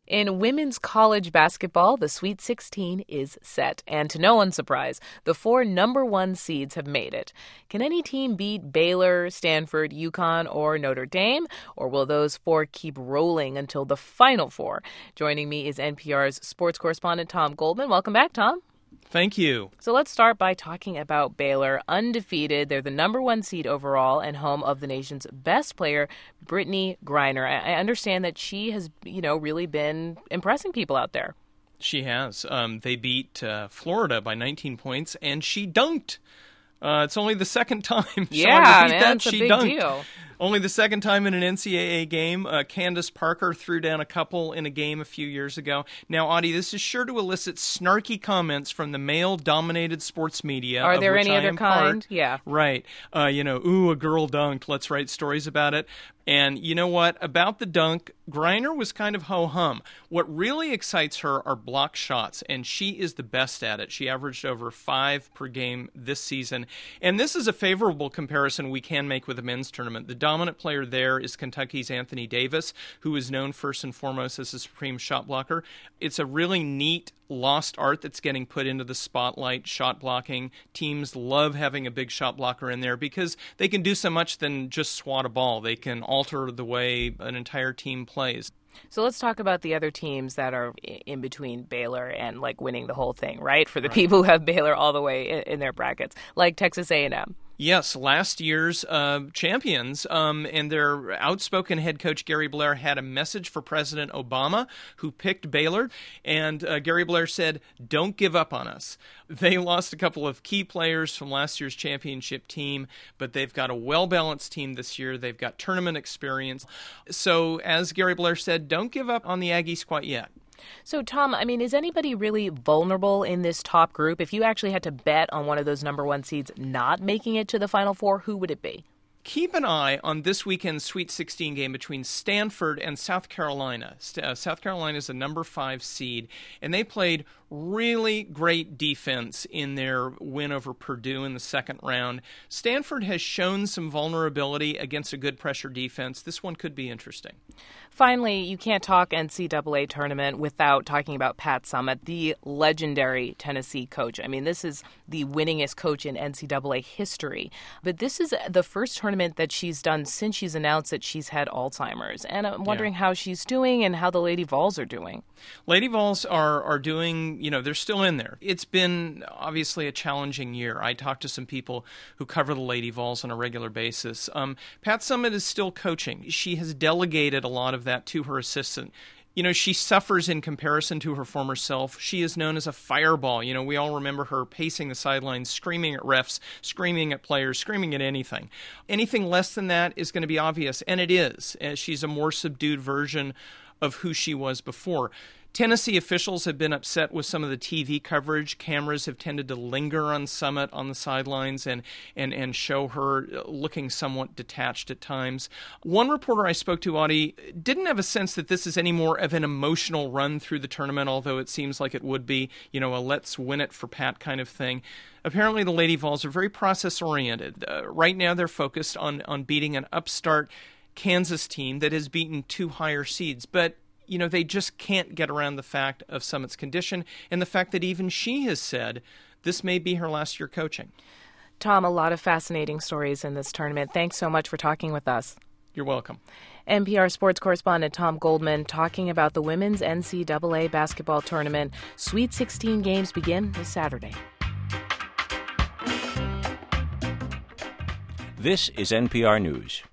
In women's college basketball, the Sweet 16 is set. And to no one's surprise, the 4 number 1 seeds have made it. Can any team beat Baylor, Stanford, UConn, or Notre Dame? Or will those 4 keep rolling until the Final Four? Joining me is NPR's sports correspondent Tom Goldman. Welcome back, Tom. Thank you. So let's start by talking about Baylor. Undefeated, they're the number 1 seed overall and home of the nation's best player, Brittney Griner. I understand that she has, really been impressing people out there. She has. They beat Florida by 19 points, and she dunked. It's only the second time. Yeah, man, it's a big deal. Only the second time in an NCAA game. Candace Parker threw down a couple in a game a few years ago. Now, Audie, this is sure to elicit snarky comments from the male-dominated sports media. Are there any other kind? Yeah. Right. Ooh, a girl dunked. Let's write stories about it. And you know what? About the dunk, Griner was kind of ho-hum. What really excites her are block shots, and she is the best at it. She averaged over 5 per game this season. And this is a favorable comparison we can make with the men's tournament. The dominant player there is Kentucky's Anthony Davis, who is known first and foremost as a supreme shot blocker. It's a really neat lost art that's getting put into the spotlight, shot blocking. Teams love having a big shot blocker in there because they can do so much than just swat a ball. They can alter the way an entire team plays. So let's talk about the other teams that are in between Baylor and winning the whole thing, right? For the people who have Baylor all the way in their brackets, like Texas A&M. Yes, last year's champions, and their outspoken head coach Gary Blair had a message for President Obama, who picked Baylor, and Gary Blair said, "Don't give up on us." They lost a couple of key players from last year's championship team, but they've got a well-balanced team this year. They've got tournament experience. So, as Gary Blair said, don't give up on the Aggies quite yet. So, Tom, is anybody really vulnerable in this top group? If you actually had to bet on one of those number 1 seeds not making it to the Final Four, who would it be? Keep an eye on this weekend's Sweet 16 game between Stanford and South Carolina. South Carolina is the number 5 seed, and they played really great defense in their win over Purdue in the second round. Stanford has shown some vulnerability against a good pressure defense. This one could be interesting. Finally, you can't talk NCAA tournament without talking about Pat Summitt, the legendary Tennessee coach. This is the winningest coach in NCAA history. But this is the first tournament that she's done since she's announced that she's had Alzheimer's. And I'm wondering how she's doing and how the Lady Vols are doing. Lady Vols are doing, they're still in there. It's been obviously a challenging year. I talked to some people who cover the Lady Vols on a regular basis. Pat Summitt is still coaching. She has delegated a lot of that to her assistant. She suffers in comparison to her former self. She is known as a fireball. We all remember her pacing the sidelines, screaming at refs, screaming at players, screaming at anything. Anything less than that is going to be obvious, and it is. She's a more subdued version of who she was before. Tennessee officials have been upset with some of the TV coverage. Cameras have tended to linger on Summitt on the sidelines and show her looking somewhat detached at times. One reporter I spoke to, Audie, didn't have a sense that this is any more of an emotional run through the tournament, although it seems like it would be, a let's win it for Pat kind of thing. Apparently the Lady Vols are very process-oriented. Right now they're focused on beating an upstart Kansas team that has beaten 2 higher seeds, but they just can't get around the fact of Summitt's condition and the fact that even she has said this may be her last year coaching. Tom, a lot of fascinating stories in this tournament. Thanks so much for talking with us. You're welcome. NPR sports correspondent Tom Goldman talking about the women's NCAA basketball tournament. Sweet 16 games begin this Saturday. This is NPR News.